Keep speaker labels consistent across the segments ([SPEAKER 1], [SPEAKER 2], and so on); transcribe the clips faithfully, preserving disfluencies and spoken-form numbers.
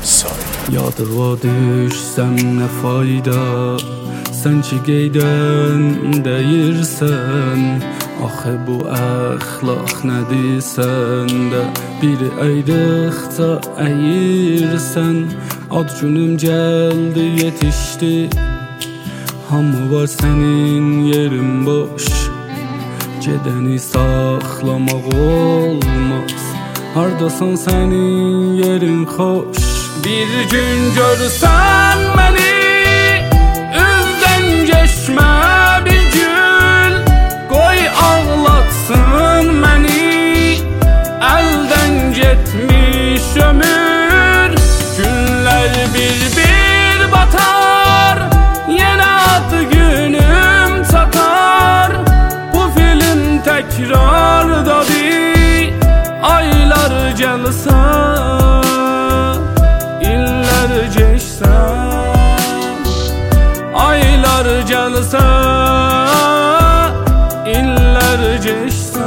[SPEAKER 1] Yadıma düşsəm nə fayda, sən ki qeydən deyirsən. Axı bu əxlaq nədir səndə, biri əyriqca əyirsən. Ad günüm gəldi yetişdi, hamı var sənin yerin boş. Gedəni saxlamaq olmaz, hardasan sənin yerin xoş. Bir gün görsən məni, üzdən geçmə bir gül. Qoy ağlatsın məni, əldən getmiş ömür. Günlər bir-bir batar, yenə ad günüm çatar. Bu film təkrardadır, aylar gəlsə, aylar gəlsə, illər keçsə.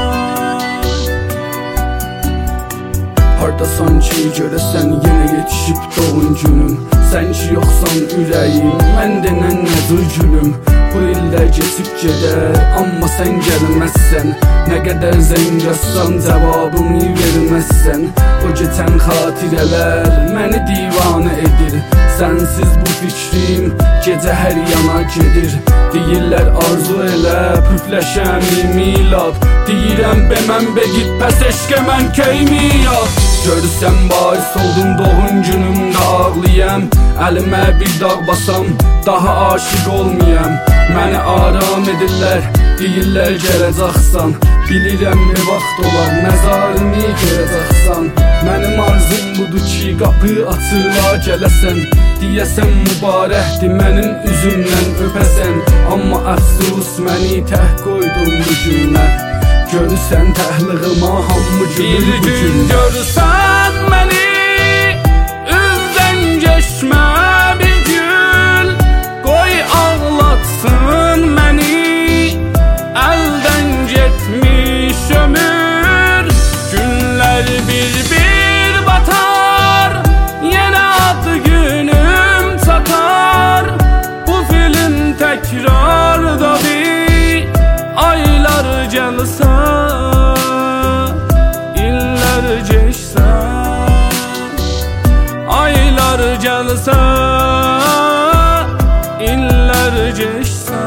[SPEAKER 1] Hardasan ki görəsən yenə yetişib doğum günüm. Sən ki yoxsan ürəyim, mən denən nədir gülüm. Bu illər keçib gedər, amma sən gəlməzsən. Nə qədər zəng yazsan cavabımı verməzsən. O keçən xatirələr məni divanə edir. Sənsiz bu fikrim gecə hər yana gedir. Deyirlər arzu elə, püfləşəm milad. Deyirəm be mən begit, pəs eşqə mən keymiyat. Görürsən bahis oldum doğum günümdə ağlayam. Əlimə bir dağ basam, daha aşiq olmayam. Məni aram edirlər, deyirlər gələcəksən. Bilirəm bir vaxt olar, məzarımı görəcəksən. Mənim arzum budur ki, qapı açıla gələsən. Deyəsən mübarəkdir mənim üzümdən öpəsən. Amma əfsus məni təh qoydum bu günə. Görürsən təhlığıma hamı gülür bu gün. Bir gün görürsən məni, üzdən geçmə bir gül. Qoy ağlatsın məni, əldən getmiş ömür. Günlər bir-bir batar, yenə ad günüm çatar. Bu film təkrardadır, aylar gəlsə, illər keçsə. Aylar gəlsə, illər keçsə.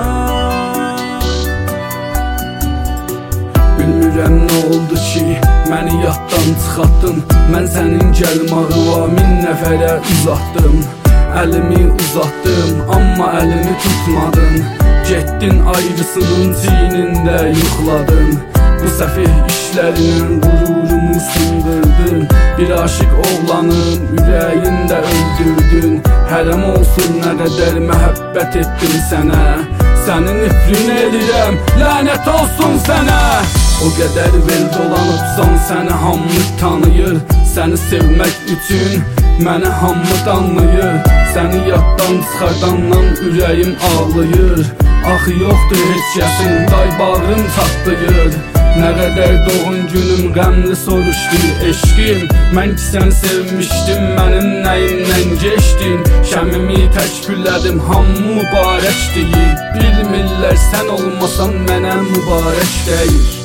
[SPEAKER 1] Bilmirəm nə oldu ki, məni yaddan çıxartdın. Mən sənin gəlmağına min nəfərə uzatdım. Əlimi uzatdım, amma əlimi tutmadın. Getdin ayrısının çiynində yuxladın. Bu səfih işlərinlə qururumu sındırdın. Bir aşıq oğlanın ürəyində öldürdün. Hərəm olsun nə qədər məhəbbət etdim sənə. Səni nifrin edirəm, lənət olsun sənə. O qədər vel dolanıbsan, səni hamı tanıyır. Səni sevmək üçün məni hamı danlayır. Səni yaddan çıxardandan ürəyim ağlayır. Axı yoxdur heç kəsin, day bağrım çatlayır. Nə qədər doğum günüm qəmli soruşdu eşqim. Mən ki sən sevmişdim, mənim nəyimdən geçdin. Şəmimi təkbirlədim, hamı mübarək deyir. Bilmirlər sən olmasan mənə mübarək deyir.